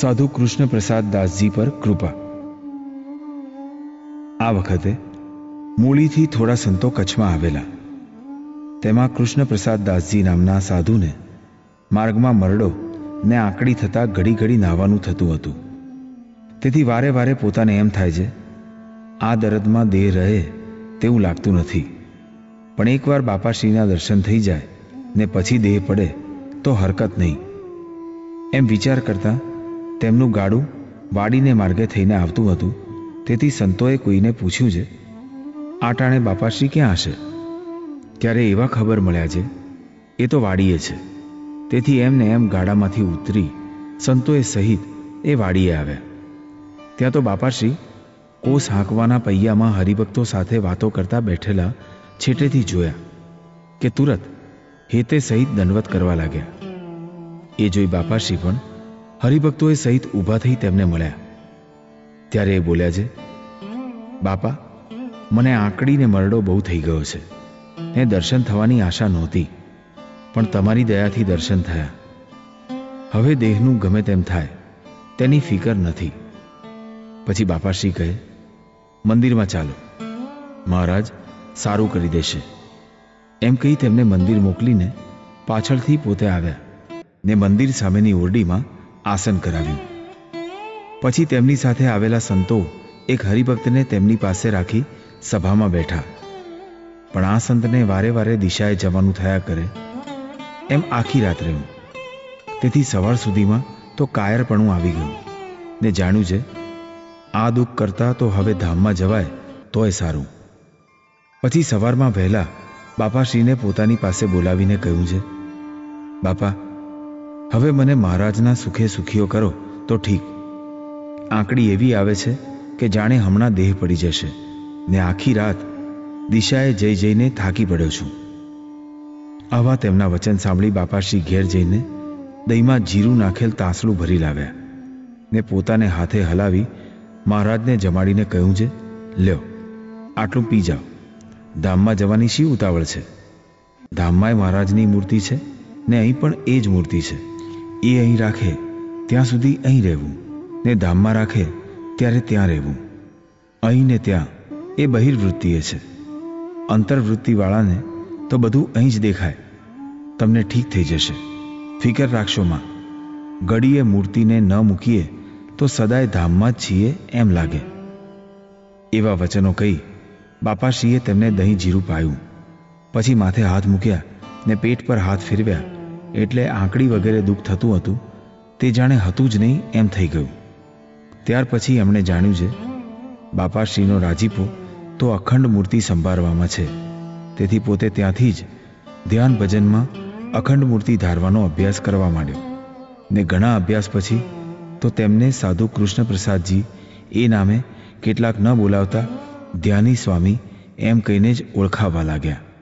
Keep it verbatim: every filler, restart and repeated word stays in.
સાધુ કૃષ્ણ પ્રસાદ દાસજી પર કૃપા. આ વખતે મૂળીથી થોડા સંતો કચ્છમાં આવેલા. તેમાં કૃષ્ણ પ્રસાદ દાસજી નામના સાધુને માર્ગમાં મરડો ને આંકડી થતાં ઘડી ઘડી નાહવાનું થતું હતું. તેથી વારે વારે પોતાને એમ થાય છે, આ દરદમાં દેહ રહે તેવું લાગતું નથી, પણ એકવાર બાપાશ્રીના દર્શન થઈ જાય ને પછી દેહ પડે તો હરકત નહીં. એમ વિચાર કરતાં તેમનું ગાડું વાડીને માર્ગે થઈને આવતું હતું. તેથી સંતોએ કોઈને પૂછ્યું છે, આ ટાણે બાપાશ્રી ક્યાં હશે? ત્યારે એવા ખબર મળ્યા છે, એ તો વાડીએ છે. તેથી એમને એમ ગાડામાંથી ઉતરી સંતોએ સહિત એ વાડીએ આવ્યા. ત્યાં તો બાપાશ્રી કોસ હાંકવાના પૈયામાં હરિભક્તો સાથે વાતો કરતા બેઠેલા છેટેથી જોયા કે તુરત હેતે સહિત દંડવત કરવા લાગ્યા. એ જોઈ બાપાશ્રી પણ હરિભક્તોએ સહિત ઊભા થઈ તેમને મળ્યા. ત્યારે એ બોલ્યા છે, બાપા, મને આંકડીને મરડો બહુ થઈ ગયો છે ને દર્શન થવાની આશા નહોતી, પણ તમારી દયાથી દર્શન થયા. હવે દેહનું ગમે તેમ થાય તેની ફિકર નથી. પછી બાપાશ્રી કહે, મંદિરમાં ચાલો, મહારાજ સારું કરી દેશે. એમ કહી તેમને મંદિર મોકલીને પાછળથી પોતે આવ્યા ને મંદિર સામેની ઓરડીમાં આસન કરાવ્યું. પછી તેમની સાથે આવેલા સંતો એક હરિભક્તને તેમની પાસે રાખી સભામાં બેઠા. પણ આ સંતને વારે વારે દિશાએ જવાનું થયા કરે એમ આખી રાત રહ્યું. તેથી સવાર સુધીમાં તો કાયરપણું આવી ગયું ને જાણ્યું છે, આ દુઃખ કરતાં તો હવે ધામમાં જવાય તોય સારું. પછી સવારમાં વહેલા બાપાશ્રીને પોતાની પાસે બોલાવીને કહ્યું છે, બાપા, હવે મને મહારાજના સુખે સુખીઓ કરો તો ઠીક. આંકડી એવી આવે છે કે જાણે હમણાં દેહ પડી જશે ને આખી રાત દિશાએ જઈ જઈને થાકી પડ્યો છું. આવા તેમના વચન સાંભળી બાપાશ્રી ઘેર જઈને દહીંમાં જીરું નાખેલ તાંસળું ભરી લાવ્યા ને પોતાને હાથે હલાવી મહારાજને જમાડીને કહ્યું છે, લ્યો આટલું પી જાઓ. ધામમાં જવાની શી ઉતાવળ છે? ધામમાંય મહારાજની મૂર્તિ છે ને અહીં પણ એ જ મૂર્તિ છે. એ અહીં રાખે ત્યાં સુધી અહીં રહેવું ને ધામમાં રાખે ત્યારે ત્યાં રહેવું. અહીં ને ત્યાં એ બહિર્વૃત્તિએ છે. અંતર્વૃત્તિવાળાને તો બધું અહીં જ દેખાય. તમને ઠીક થઈ જશે, ફિકર રાખશો માં. ઘડીએ મૂર્તિને ન મૂકીએ તો સદાય ધામમાં જ છીએ એમ લાગે. એવા વચનો કહી બાપાશ્રીએ તેમને દહીં જીરું પાયું. પછી માથે હાથ મૂક્યા ને પેટ પર હાથ ફેરવ્યા એટલે આંકડી વગેરે દુઃખ થતું હતું તે જાણે હતું જ નહીં એમ થઈ ગયું. ત્યાર પછી એમણે જાણ્યું છે, બાપાશ્રીનો રાજીપો તો અખંડ મૂર્તિ સંભાળવામાં છે. તેથી પોતે ત્યાંથી જ ધ્યાન ભજનમાં અખંડ મૂર્તિ ધારવાનો અભ્યાસ કરવા માંડ્યો ને ઘણા અભ્યાસ પછી તો તેમને સાધુ કૃષ્ણ પ્રસાદજી એ નામે કેટલાક ન બોલાવતા ધ્યાની સ્વામી એમ કહીને જ ઓળખાવા લાગ્યા.